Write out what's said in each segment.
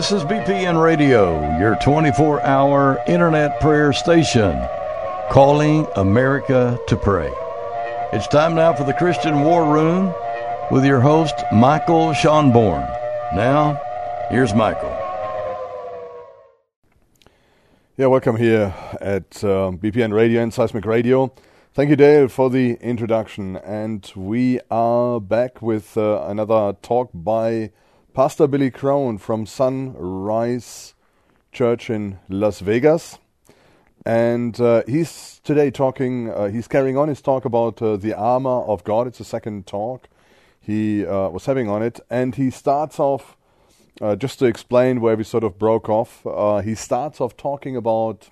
This is BPN Radio, your 24-hour internet prayer station, calling America to pray. It's time now for the Christian War Room with your host, Michael Schonborn. Now, here's Michael. Yeah, welcome here at BPN Radio and Seismic Radio. Thank you, Dale, for the introduction. And we are back with another talk by Pastor Billy Crone from Sunrise Church in Las Vegas. And he's today he's carrying on his talk about the armor of God. It's the second talk he was having on it. And he starts off, just to explain where we sort of broke off, he starts off talking about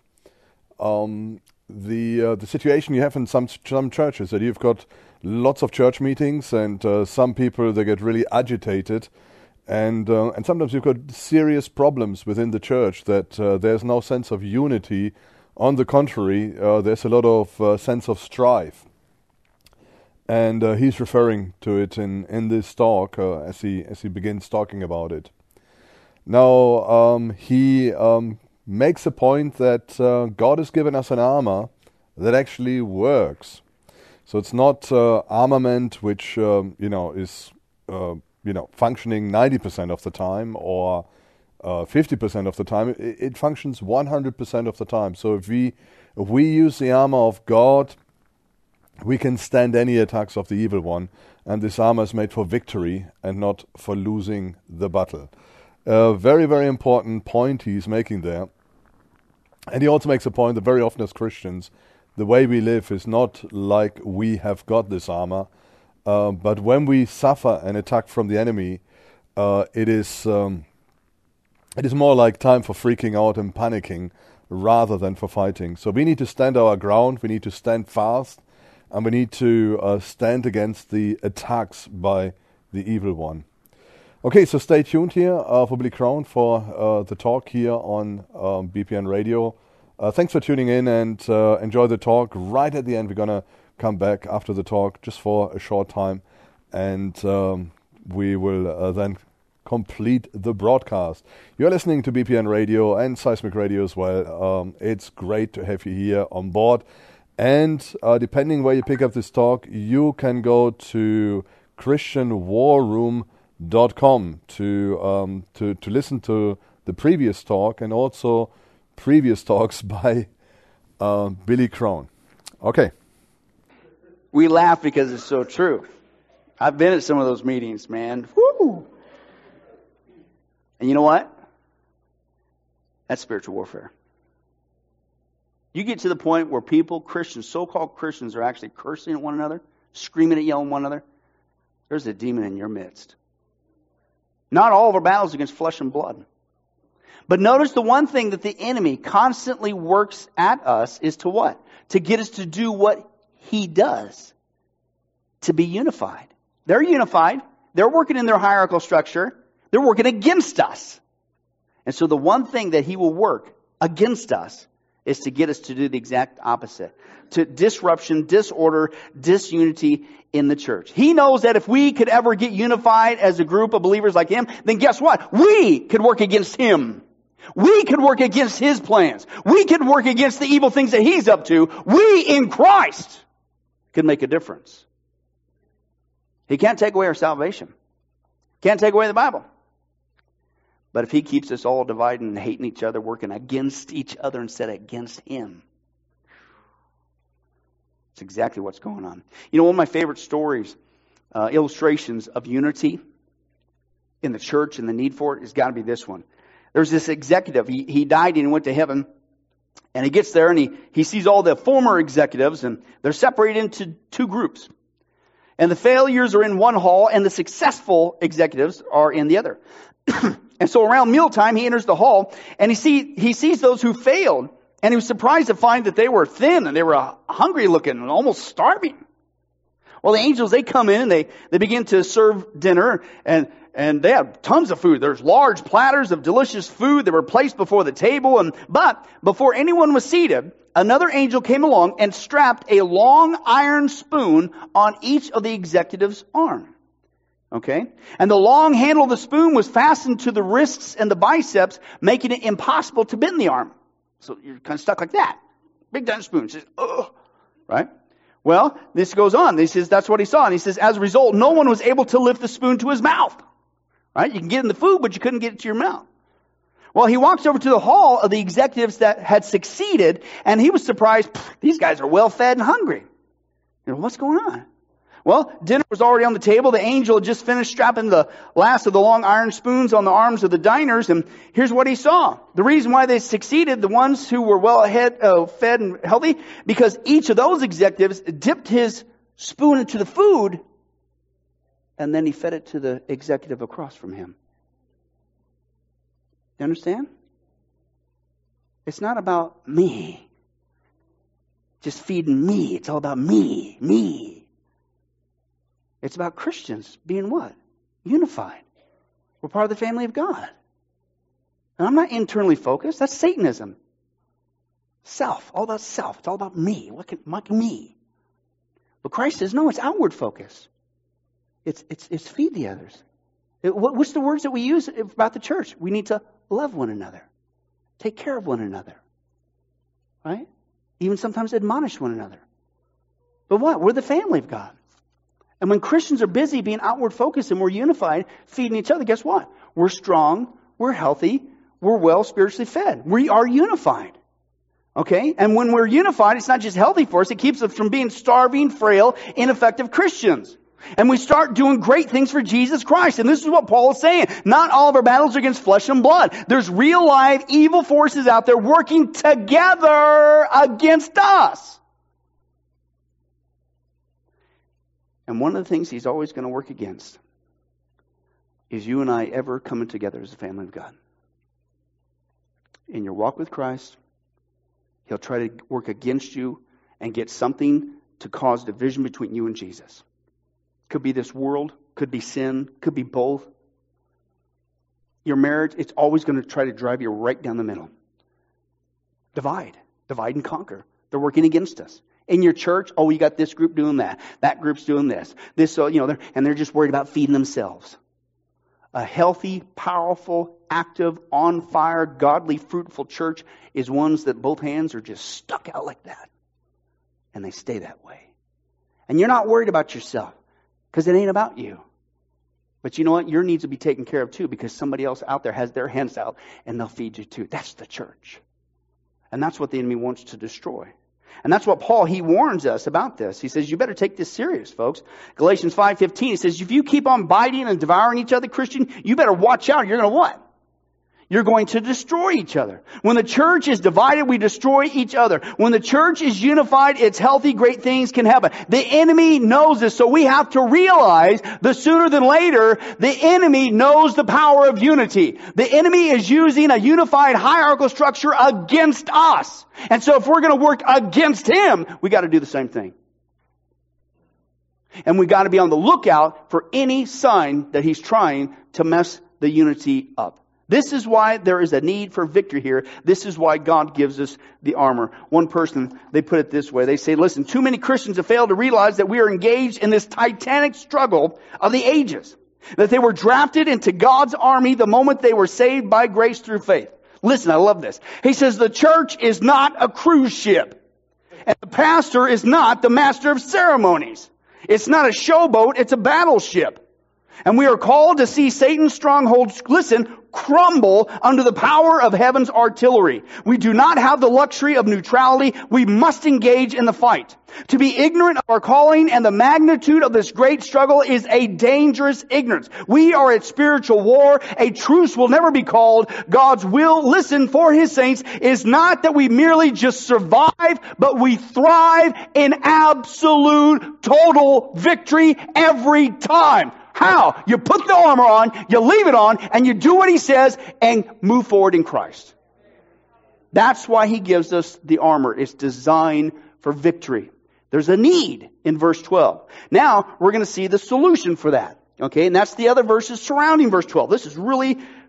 the situation you have in some churches, that you've got lots of church meetings and some people, they get really agitated. And sometimes you've got serious problems within the church that there's no sense of unity. On the contrary, there's a lot of sense of strife. And he's referring to it in this talk as he begins talking about it. Now, he makes a point that God has given us an armor that actually works. So it's not armament which is functioning 90% of the time or 50% of the time. It functions 100% of the time. So if we use the armor of God, we can stand any attacks of the evil one. And this armor is made for victory and not for losing the battle. A very, very important point he's making there. And he also makes a point that very often as Christians, the way we live is not like we have got this armor. But when we suffer an attack from the enemy, it is more like time for freaking out and panicking rather than for fighting. So we need to stand our ground, we need to stand fast, and we need to stand against the attacks by the evil one. Okay, so stay tuned here for Billy Crone for the talk here on BPN Radio. Thanks for tuning in and enjoy the talk. Right at the end, we're going to come back after the talk just for a short time, and we will then complete the broadcast. You're listening to BPN Radio and Seismic Radio as well. It's great to have you here on board. And depending where you pick up this talk, you can go to ChristianWarRoom.com to listen to the previous talk and also previous talks by Billy Crone. Okay. We laugh because it's so true. I've been at some of those meetings, man. Woo! And you know what? That's spiritual warfare. You get to the point where people, Christians, so-called Christians, are actually cursing at one another, screaming at yelling at one another. There's a demon in your midst. Not all of our battles against flesh and blood. But notice the one thing that the enemy constantly works at us is to what? To get us to do what he does, to be unified. They're unified. They're working in their hierarchical structure. They're working against us. And so the one thing that he will work against us is to get us to do the exact opposite. To disruption, disorder, disunity in the church. He knows that if we could ever get unified as a group of believers like him, then guess what? We could work against him. We could work against his plans. We could work against the evil things that he's up to. We in Christ could make a difference. He can't take away our salvation. Can't take away the Bible. But if he keeps us all divided and hating each other, working against each other instead of against him, it's exactly what's going on. You know, one of my favorite stories, illustrations of unity in the church and the need for it has got to be this one. There's this executive. He died and he went to heaven. And he gets there and he sees all the former executives, and they're separated into two groups. And the failures are in one hall and the successful executives are in the other. And so around mealtime, he enters the hall and he sees those who failed. And he was surprised to find that they were thin and they were hungry looking and almost starving. Well, the angels, they come in and they begin to serve dinner, and they have tons of food. There's large platters of delicious food that were placed before the table. But before anyone was seated, another angel came along and strapped a long iron spoon on each of the executives' arm. Okay? And the long handle of the spoon was fastened to the wrists and the biceps, making it impossible to bend the arm. So you're kind of stuck like that. Big giant spoon. Says, ugh. Right? Well, this goes on. He says that's what he saw. And he says, as a result, no one was able to lift the spoon to his mouth. Right? You can get in the food, but you couldn't get it to your mouth. Well, he walks over to the hall of the executives that had succeeded, and he was surprised. These guys are well fed and hungry. What's going on? Well, dinner was already on the table. The angel had just finished strapping the last of the long iron spoons on the arms of the diners, and here's what he saw. The reason why they succeeded, the ones who were well fed and healthy, because each of those executives dipped his spoon into the food, and then he fed it to the executive across from him. You understand? It's not about me. Just feeding me. It's all about me. Me. It's about Christians being what? Unified. We're part of the family of God. And I'm not internally focused. That's Satanism. Self. All about self. It's all about me. What can me? But Christ says, no, it's outward focus. It's feed the others. What's the words that we use about the church? We need to love one another. Take care of one another. Right? Even sometimes admonish one another. But what? We're the family of God. And when Christians are busy being outward focused and we're unified, feeding each other, guess what? We're strong, we're healthy, we're well spiritually fed. We are unified. Okay? And when we're unified, it's not just healthy for us, it keeps us from being starving, frail, ineffective Christians. And we start doing great things for Jesus Christ. And this is what Paul is saying. Not all of our battles are against flesh and blood. There's real live evil forces out there working together against us. And one of the things he's always going to work against is you and I ever coming together as a family of God. In your walk with Christ, he'll try to work against you and get something to cause division between you and Jesus. Could be this world, could be sin, could be both. Your marriage, it's always going to try to drive you right down the middle. Divide and conquer. They're working against us. In your church, oh, you got this group doing that. That group's doing this. They're just worried about feeding themselves. A healthy, powerful, active, on fire, godly, fruitful church is ones that both hands are just stuck out like that. And they stay that way. And you're not worried about yourself because it ain't about you. But you know what? Your needs will be taken care of too because somebody else out there has their hands out and they'll feed you too. That's the church. And that's what the enemy wants to destroy. And that's what Paul, he warns us about this. He says, you better take this serious, folks. Galatians 5:15, he says, if you keep on biting and devouring each other, Christian, you better watch out. You're going to what? You're going to destroy each other. When the church is divided, we destroy each other. When the church is unified, it's healthy, great things can happen. The enemy knows this, so we have to realize that sooner than later, the enemy knows the power of unity. The enemy is using a unified hierarchical structure against us. And so if we're going to work against him, we got to do the same thing. And we got to be on the lookout for any sign that he's trying to mess the unity up. This is why there is a need for victory here. This is why God gives us the armor. One person, they put it this way. They say, listen, too many Christians have failed to realize that we are engaged in this titanic struggle of the ages. That they were drafted into God's army the moment they were saved by grace through faith. Listen, I love this. He says the church is not a cruise ship. And the pastor is not the master of ceremonies. It's not a showboat, it's a battleship. And we are called to see Satan's strongholds, listen, crumble under the power of heaven's artillery. We do not have the luxury of neutrality. We must engage in the fight. To be ignorant of our calling and the magnitude of this great struggle is a dangerous ignorance. We are at spiritual war. A truce will never be called. God's will, listen, for his saints is not that we merely just survive, but we thrive in absolute, total victory every time. How? You put the armor on, you leave it on, and you do what he says and move forward in Christ. That's why he gives us the armor. It's designed for victory. There's a need in verse 12. Now, we're going to see the solution for that. Okay, and that's the other verses surrounding verse 12. This is really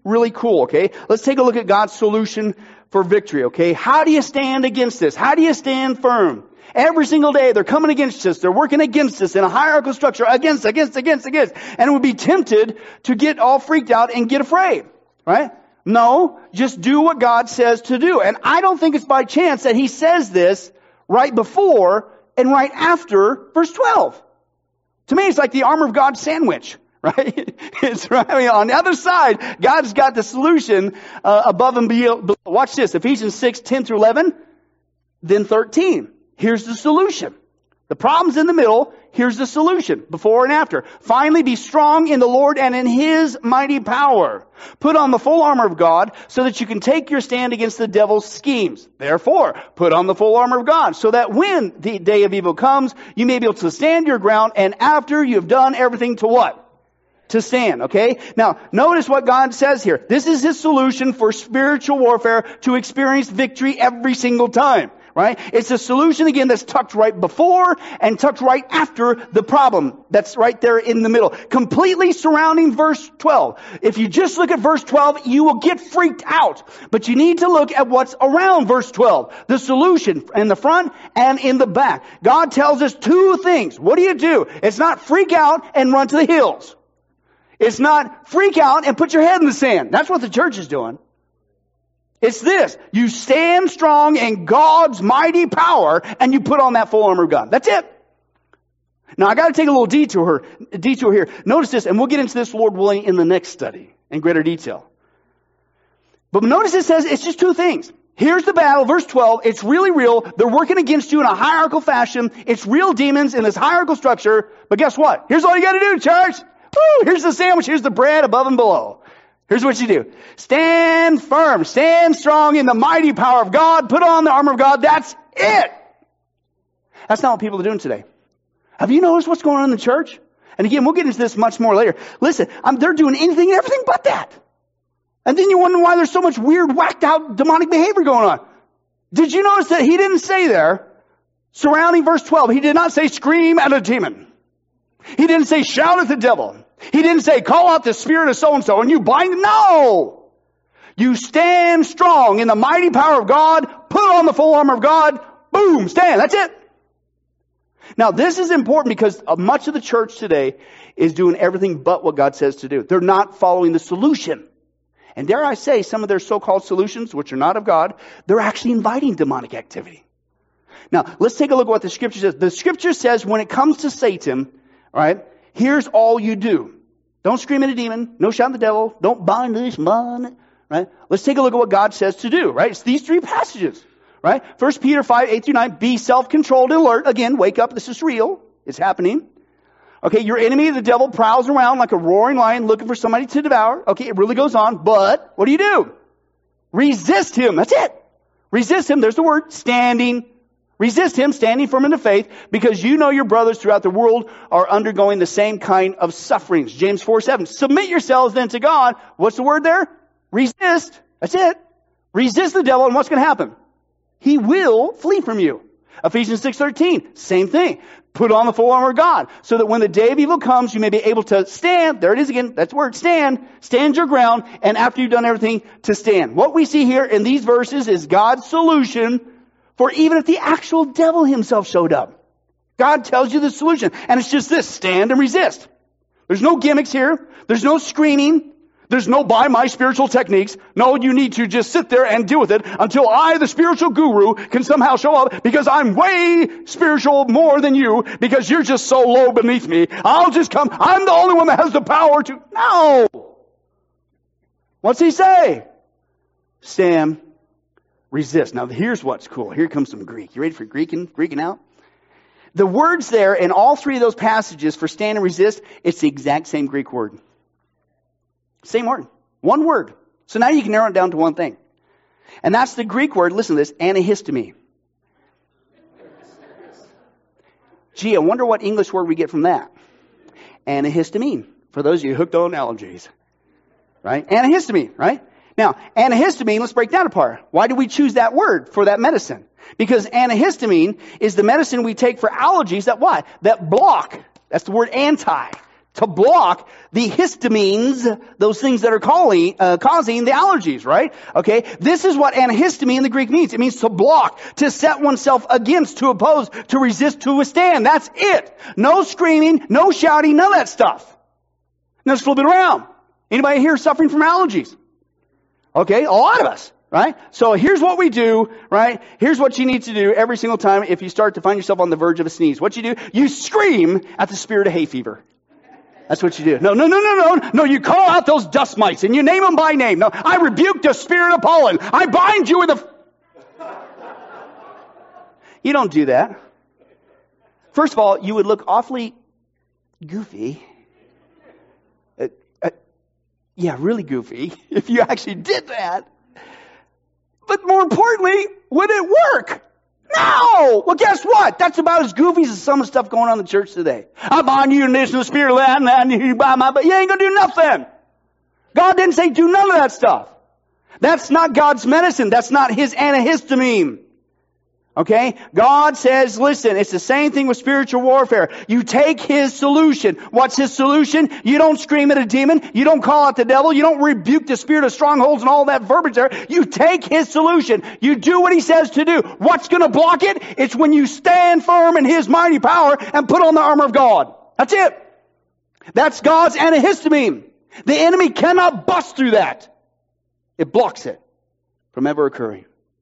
really cool, okay? Let's take a look at God's solution for victory, okay? How do you stand against this? How do you stand firm? Every single day they're coming against us. They're working against us in a hierarchical structure. Against. And it would be tempted to get all freaked out and get afraid, right? No, just do what God says to do. And I don't think it's by chance that he says this right before and right after verse 12. To me, it's like the armor of God sandwich, right? It's right. I mean, on the other side, God's got the solution above and below. Watch this, Ephesians 6, 10 through 11, then 13. Here's the solution. The problem's in the middle. Here's the solution, before and after. Finally, be strong in the Lord and in His mighty power. Put on the full armor of God so that you can take your stand against the devil's schemes. Therefore, put on the full armor of God so that when the day of evil comes, you may be able to stand your ground, and after you've done everything to what? To stand, okay? Now, notice what God says here. This is His solution for spiritual warfare to experience victory every single time. Right? It's a solution, again, that's tucked right before and tucked right after the problem. That's right there in the middle. Completely surrounding verse 12. If you just look at verse 12, you will get freaked out. But you need to look at what's around verse 12. The solution in the front and in the back. God tells us two things. What do? It's not freak out and run to the hills. It's not freak out and put your head in the sand. That's what the church is doing. It's this. You stand strong in God's mighty power and you put on that full armor of God. That's it. Now I got to take a little detour here. Notice this, and we'll get into this, Lord willing, in the next study in greater detail. But notice it says it's just two things. Here's the battle, verse 12. It's really real. They're working against you in a hierarchical fashion. It's real demons in this hierarchical structure. But guess what? Here's all you got to do, church. Woo! Here's the sandwich. Here's the bread above and below. Here's what you do. Stand firm. Stand strong in the mighty power of God. Put on the armor of God. That's it. That's not what people are doing today. Have you noticed what's going on in the church? And again, we'll get into this much more later. Listen, they're doing anything and everything but that. And then you wonder why there's so much weird, whacked out demonic behavior going on. Did you notice that he didn't say there, surrounding verse 12, he did not say scream at a demon. He didn't say shout at the devil. He didn't say, call out the spirit of so-and-so and you bind. No! You stand strong in the mighty power of God. Put on the full armor of God. Boom! Stand. That's it. Now, this is important because much of the church today is doing everything but what God says to do. They're not following the solution. And dare I say, some of their so-called solutions, which are not of God, they're actually inviting demonic activity. Now, let's take a look at what the Scripture says. The Scripture says when it comes to Satan, all right, here's all you do. Don't scream at a demon. No shout at the devil. Don't bind this man. Right? Let's take a look at what God says to do. Right? It's these three passages. Right? 1 Peter 5, 8 through 9. Be self-controlled and alert. Again, wake up. This is real. It's happening. Okay, your enemy, the devil, prowls around like a roaring lion looking for somebody to devour. Okay, it really goes on. But what do? Resist him. That's it. Resist him. There's the word. Standing. Resist him, standing firm in the faith, because you know your brothers throughout the world are undergoing the same kind of sufferings. James 4:7. Submit yourselves then to God. What's the word there? Resist. That's it. Resist the devil, and what's going to happen? He will flee from you. Ephesians 6:13. Same thing. Put on the full armor of God, so that when the day of evil comes, you may be able to stand. There it is again. That's the word. Stand. Stand your ground, and after you've done everything, to stand. What we see here in these verses is God's solution for even if the actual devil himself showed up. God tells you the solution. And it's just this, stand and resist. There's no gimmicks here. There's no screaming. There's no buy my spiritual techniques. No, you need to just sit there and deal with it until I, the spiritual guru, can somehow show up because I'm way spiritual more than you because you're just so low beneath me. I'll just come. I'm the only one that has the power to. No. What's he say? Stand. Resist. Now, here's what's cool. Here comes some Greek. You ready for Greeking out? The words there in all three of those passages for stand and resist, it's the exact same Greek word. Same word. One word. So now you can narrow it down to one thing. And that's the Greek word, listen to this, anahistemi. Gee, I wonder what English word we get from that. Antihistamine. For those of you hooked on allergies. Right? Antihistamine, right? Now, antihistamine, let's break that apart. Why do we choose that word for that medicine? Because antihistamine is the medicine we take for allergies that what? That block. That's the word anti. to block the histamines, those things that are causing the allergies, right? Okay, this is what antihistamine in the Greek means. It means to block, to set oneself against, to oppose, to resist, to withstand. That's it. No screaming, no shouting, none of that stuff. Now let's flip it around. Anybody here suffering from allergies? Okay, a lot of us, right? So here's what we do, right? Here's what you need to do every single time if you start to find yourself on the verge of a sneeze. What you do? You scream at the spirit of hay fever. That's what you do. No, you call out those dust mites and you name them by name. No, I rebuke the spirit of pollen. I bind you with You don't do that. First of all, you would look awfully goofy. Yeah, really goofy if you actually did that. But more importantly, would it work? No! Well, guess what? That's about as goofy as some of the stuff going on in the church today. I bind you in this in the spirit of that and you buy my, but you ain't gonna do nothing. God didn't say do none of that stuff. That's not God's medicine. That's not His antihistamine. Okay? God says, listen, it's the same thing with spiritual warfare. You take His solution. What's His solution? You don't scream at a demon. You don't call out the devil. You don't rebuke the spirit of strongholds and all that verbiage there. You take His solution. You do what He says to do. What's going to block it? It's when you stand firm in His mighty power and put on the armor of God. That's it. That's God's antihistamine. The enemy cannot bust through that. It blocks it from ever occurring.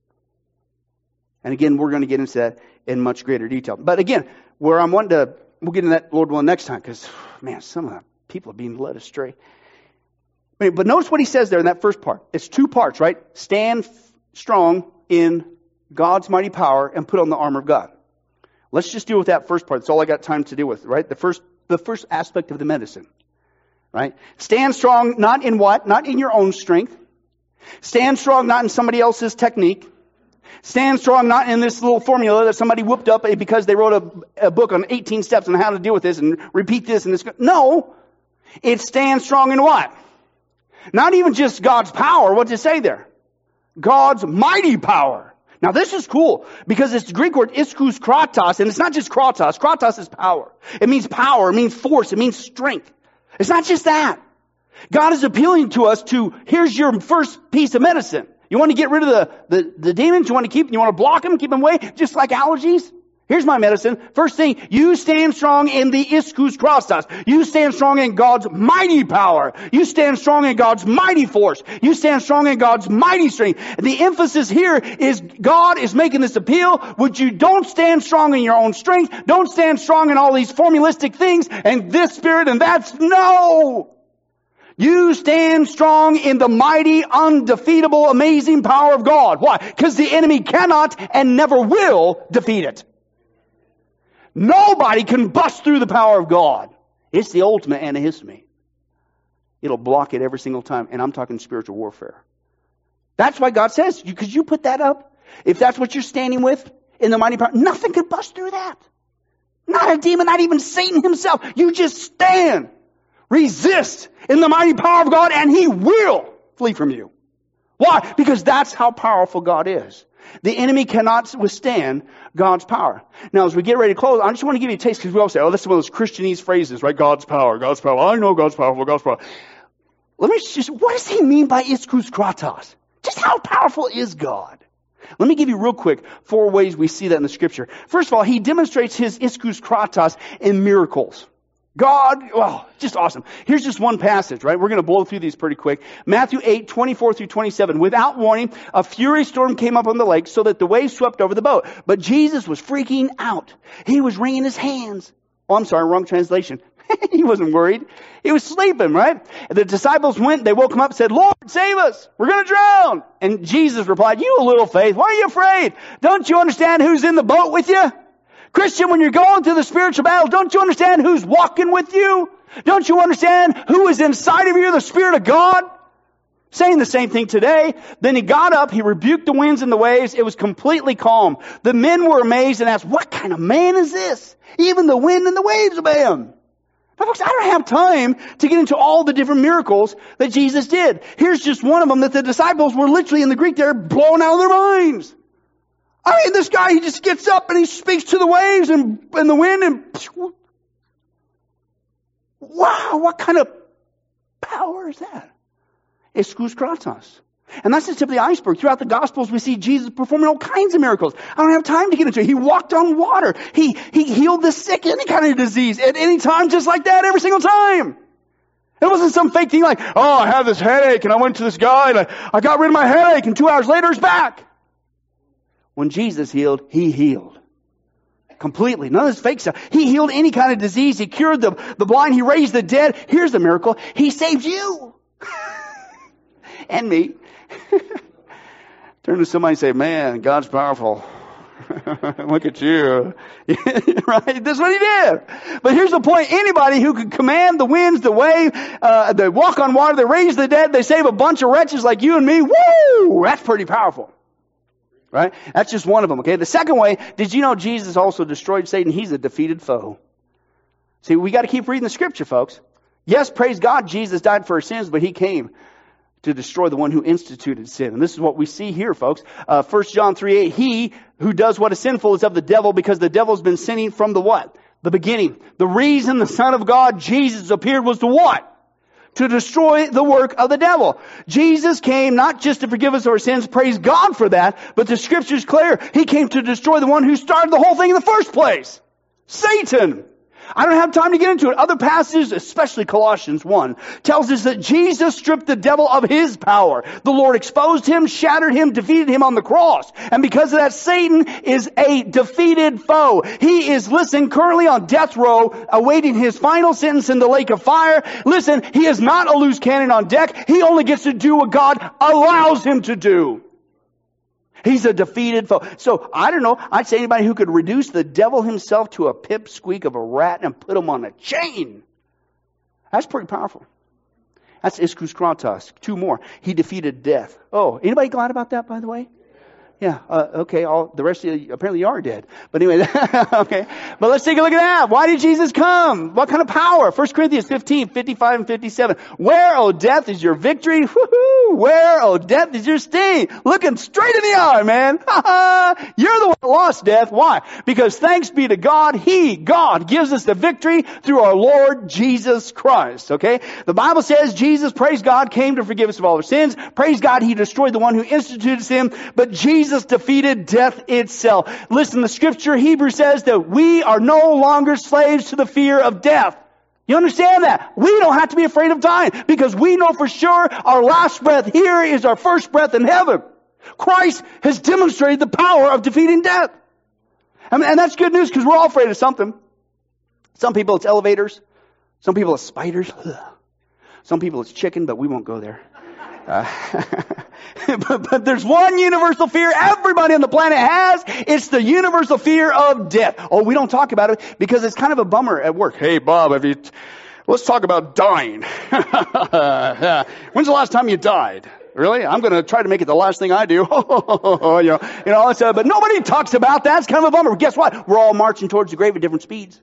And again, we're going to get into that in much greater detail. But again, where I'm wanting to, we'll get into that, Lord willing, next time, because, man, some of the people are being led astray. But notice what he says there in that first part. It's two parts, right? Stand strong in God's mighty power and put on the armor of God. Let's just deal with that first part. That's all I got time to deal with, right? The first aspect of the medicine, right? Stand strong, not in what? Not in your own strength. Stand strong, not in somebody else's technique. Stand strong, not in this little formula that somebody whooped up because they wrote a book on 18 steps on how to deal with this and repeat this and this. No. It stands strong in what? Not even just God's power. What does it say there? God's mighty power. Now this is cool because it's the Greek word ischus kratos, and it's not just kratos. Kratos is power. It means power. It means force. It means strength. It's not just that. God is appealing to us to, here's your first piece of medicine. You want to get rid of the demons? You want to block them, keep them away, just like allergies? Here's my medicine. First thing, you stand strong in the ischus kratos. You stand strong in God's mighty power. You stand strong in God's mighty force. You stand strong in God's mighty strength. And the emphasis here is God is making this appeal. Would you don't stand strong in your own strength. Don't stand strong in all these formulistic things and this spirit and that's no. You stand strong in the mighty, undefeatable, amazing power of God. Why? Because the enemy cannot and never will defeat it. Nobody can bust through the power of God. It's the ultimate antihistamine. It'll block it every single time. And I'm talking spiritual warfare. That's why God says, because you put that up, if that's what you're standing with in the mighty power, nothing can bust through that. Not a demon, not even Satan himself. You just stand. Resist in the mighty power of God and He will flee from you. Why? Because that's how powerful God is. The enemy cannot withstand God's power. Now, as we get ready to close, I just want to give you a taste because we all say, oh, that's one of those Christianese phrases, right? God's power, God's power. I know God's powerful, God's power. Let me just, what does He mean by ischus kratos? Just how powerful is God? Let me give you real quick 4 ways we see that in the Scripture. First of all, He demonstrates His ischus kratos in miracles. God, well, just awesome. Here's just one passage, right? We're going to blow through these pretty quick. Matthew 8, 24 through 27. Without warning, a furious storm came up on the lake so that the waves swept over the boat. But Jesus was freaking out. He was wringing His hands. Oh, I'm sorry, wrong translation. He wasn't worried. He was sleeping, right? And the disciples went, they woke Him up and said, Lord, save us. We're going to drown. And Jesus replied, you of little faith, why are you afraid? Don't you understand who's in the boat with you? Christian, when you're going through the spiritual battle, don't you understand who's walking with you? Don't you understand who is inside of you, the Spirit of God? Saying the same thing today. Then He got up, He rebuked the winds and the waves. It was completely calm. The men were amazed and asked, what kind of man is this? Even the wind and the waves obey Him. Now, folks, I don't have time to get into all the different miracles that Jesus did. Here's just one of them that the disciples were literally in the Greek there blown out of their minds. I mean, this guy, he just gets up and he speaks to the waves and the wind and Wow, what kind of power is that? Ischus kratos. And that's the tip of the iceberg. Throughout the Gospels, we see Jesus performing all kinds of miracles. I don't have time to get into it. He walked on water. He healed the sick, any kind of disease, at any time, just like that, every single time. It wasn't some fake thing like, oh, I have this headache, and I went to this guy, and I got rid of my headache, and 2 hours later, it's back. When Jesus healed, He healed. Completely. None of this fake stuff. He healed any kind of disease. He cured the blind. He raised the dead. Here's the miracle. He saved you. And me. Turn to somebody and say, man, God's powerful. Look at you. Right? That's what He did. But here's the point. Anybody who could command the winds, the wave, they walk on water, they raise the dead, they save a bunch of wretches like you and me. Woo! That's pretty powerful. Right? That's just one of them. Okay. The second way, did you know Jesus also destroyed Satan? He's a defeated foe. See, we got to keep reading the scripture, folks. Yes, praise God, Jesus died for our sins, but He came to destroy the one who instituted sin. And this is what we see here, folks. 1 John 3:8, he who does what is sinful is of the devil, because the devil's been sinning from the what? The beginning. The reason the Son of God, Jesus, appeared was to what? To destroy the work of the devil. Jesus came not just to forgive us our sins, praise God for that, but the scripture's clear. He came to destroy the one who started the whole thing in the first place. Satan. I don't have time to get into it. Other passages, especially Colossians 1, tells us that Jesus stripped the devil of his power. The Lord exposed him, shattered him, defeated him on the cross. And because of that, Satan is a defeated foe. He is, listen, currently on death row, awaiting his final sentence in the lake of fire. Listen, he is not a loose cannon on deck. He only gets to do what God allows him to do. He's a defeated foe. So, I don't know, I'd say anybody who could reduce the devil himself to a pipsqueak of a rat and put him on a chain. That's pretty powerful. That's Ischus kratos. 2 more. He defeated death. Oh, anybody glad about that, by the way? Yeah, okay, the rest of you apparently are dead. But anyway, okay. But let's take a look at that. Why did Jesus come? What kind of power? 1 Corinthians 15, 55 and 57. Where, O death, is your victory? Woo-hoo! Where, O death, is your sting? Looking straight in the eye, man. You're the one that lost death. Why? Because thanks be to God, God, gives us the victory through our Lord Jesus Christ. Okay? The Bible says Jesus, praise God, came to forgive us of all our sins. Praise God, He destroyed the one who instituted sin. But Jesus defeated death itself. Listen, the scripture Hebrews says that we are no longer slaves to the fear of death. You understand that? We don't have to be afraid of dying because we know for sure our last breath here is our first breath in heaven. Christ has demonstrated the power of defeating death. And that's good news because we're all afraid of something. Some people it's elevators. Some people it's spiders. Some people it's chicken, but we won't go there. But there's one universal fear everybody on the planet has. It's the universal fear of death. Oh, we don't talk about it because it's kind of a bummer at work. Hey, Bob, let's talk about dying. When's the last time you died? Really? I'm going to try to make it the last thing I do. But nobody talks about that. It's kind of a bummer. Guess what? We're all marching towards the grave at different speeds.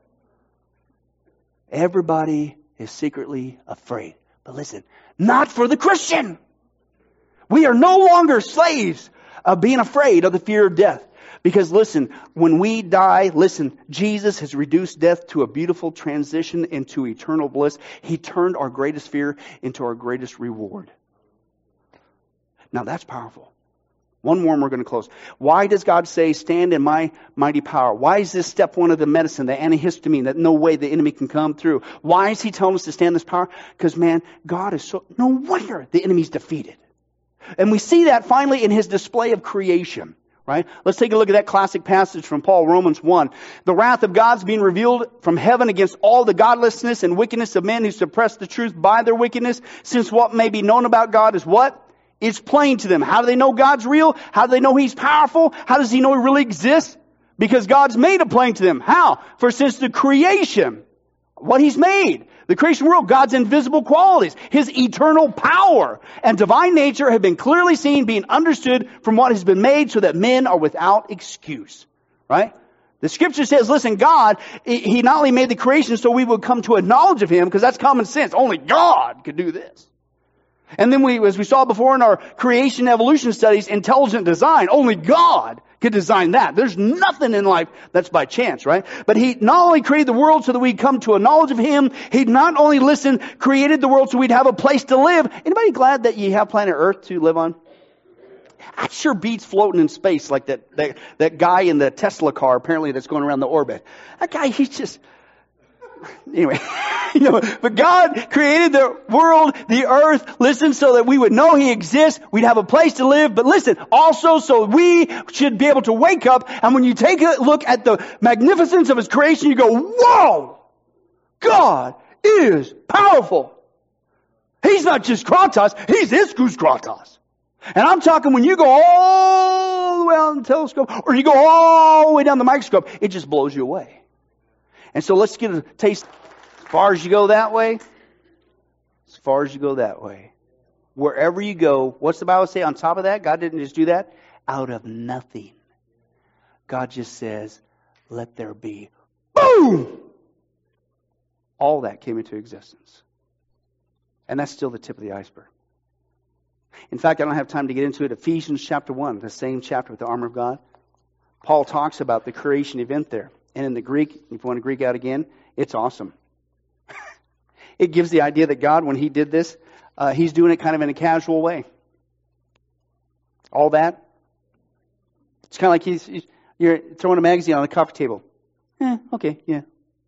Everybody is secretly afraid. But listen, not for the Christian. We are no longer slaves of being afraid of the fear of death. Because listen, when we die, Jesus has reduced death to a beautiful transition into eternal bliss. He turned our greatest fear into our greatest reward. Now that's powerful. One more and we're going to close. Why does God say, stand in my mighty power? Why is this step 1 of the medicine, the antihistamine, that no way the enemy can come through? Why is He telling us to stand in this power? Because man, God is no wonder the enemy's defeated. And we see that finally in His display of creation. Right? Let's take a look at that classic passage from Paul, Romans 1. The wrath of God's being revealed from heaven against all the godlessness and wickedness of men who suppress the truth by their wickedness, since what may be known about God is what? It's plain to them. How do they know God's real? How do they know He's powerful? How does He know He really exists? Because God's made it plain to them. How? For since the creation, what He's made, the creation world, God's invisible qualities, His eternal power and divine nature have been clearly seen, being understood from what has been made, so that men are without excuse. Right? The scripture says, listen, God, He not only made the creation so we would come to a knowledge of Him, because that's common sense. Only God could do this. And then as we saw before in our creation evolution studies, intelligent design, only God could design that. There's nothing in life that's by chance, right? But He not only created the world so that we'd come to a knowledge of Him, He not only, created the world so we'd have a place to live. Anybody glad that you have planet Earth to live on? That sure beats floating in space like that guy in the Tesla car apparently that's going around the orbit. That guy, he's just... Anyway, but God created the world, the earth, listen, so that we would know He exists, we'd have a place to live, but listen, also so we should be able to wake up, and when you take a look at the magnificence of His creation, you go, whoa! God is powerful. He's not just Kratos, He's Ischus Kratos. And I'm talking when you go all the way out in the telescope, or you go all the way down the microscope, it just blows you away. And so let's get a taste. As far as you go that way, as far as you go that way. Wherever you go, what's the Bible say on top of that? God didn't just do that. Out of nothing. God just says, let there be. Boom! All that came into existence. And that's still the tip of the iceberg. In fact, I don't have time to get into it. Ephesians chapter 1, the same chapter with the armor of God. Paul talks about the creation event there. And in the Greek, if you want to Greek out again, it's awesome. It gives the idea that God, when He did this, He's doing it kind of in a casual way. All that. It's kind of like you're throwing a magazine on a coffee table. Okay, yeah.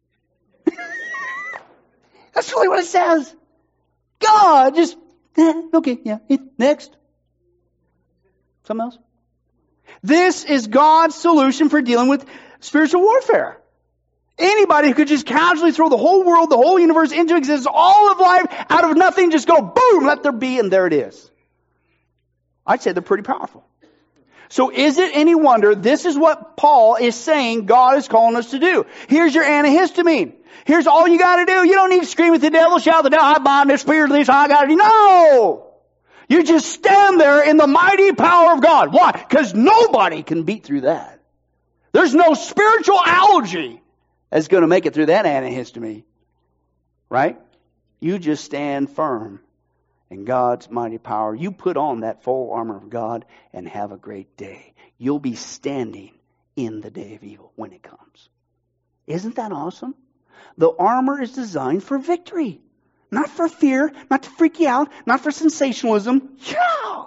That's really what it says. God just, okay, yeah. Next. Something else? This is God's solution for dealing with spiritual warfare. Anybody who could just casually throw the whole world, the whole universe into existence, all of life, out of nothing, just go boom, let there be, and there it is. I'd say they're pretty powerful. So is it any wonder this is what Paul is saying God is calling us to do? Here's your antihistamine. Here's all you got to do. You don't need to scream at the devil, shout at the devil, I bind this spirit, this, I got to do. No! You just stand there in the mighty power of God. Why? Because nobody can beat through that. There's no spiritual allergy that's going to make it through that antihistamine. Right? You just stand firm in God's mighty power. You put on that full armor of God and have a great day. You'll be standing in the day of evil when it comes. Isn't that awesome? The armor is designed for victory. Not for fear, not to freak you out, not for sensationalism. Yeah!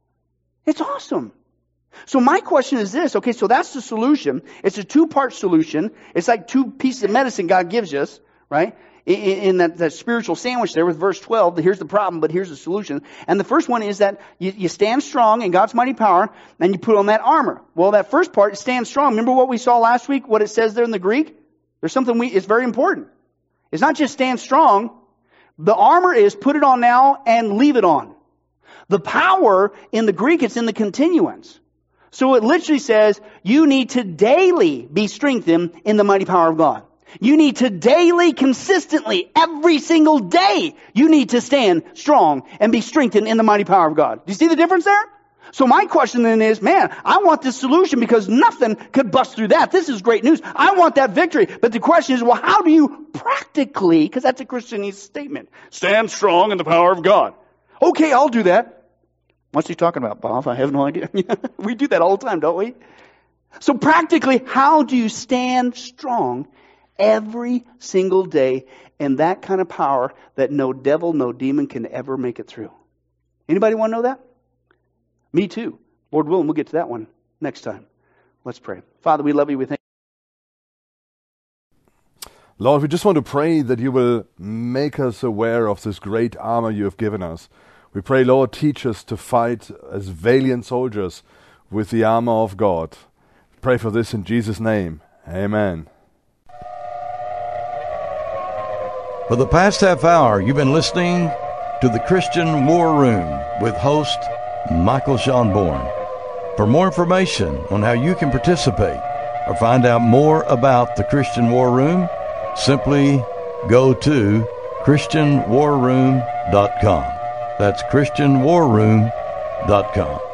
It's awesome. So my question is this. Okay, so that's the solution. It's a two-part solution. It's like two pieces of medicine God gives us, right? In that spiritual sandwich there with verse 12. Here's the problem, but here's the solution. And the first one is that you stand strong in God's mighty power, and you put on that armor. Well, that first part, stand strong. Remember what we saw last week, what it says there in the Greek? There's something it's very important. It's not just stand strong. The armor is put it on now and leave it on. The power in the Greek, it's in the continuance. So it literally says, you need to daily be strengthened in the mighty power of God. You need to daily, consistently, every single day, you need to stand strong and be strengthened in the mighty power of God. Do you see the difference there? So my question then is, man, I want this solution because nothing could bust through that. This is great news. I want that victory. But the question is, well, how do you practically, because that's a Christian statement, stand strong in the power of God? Okay, I'll do that. What's he talking about, Bob? I have no idea. We do that all the time, don't we? So practically, how do you stand strong every single day in that kind of power that no devil, no demon can ever make it through? Anybody want to know that? Me too. Lord willing, we'll get to that one next time. Let's pray. Father, we love you. We thank you. Lord, we just want to pray that you will make us aware of this great armor you have given us. We pray, Lord, teach us to fight as valiant soldiers with the armor of God. Pray for this in Jesus' name. Amen. For the past half hour, you've been listening to the Christian War Room with host Michael Schonborn. For more information on how you can participate or find out more about the Christian War Room, simply go to ChristianWarRoom.com. That's ChristianWarRoom.com.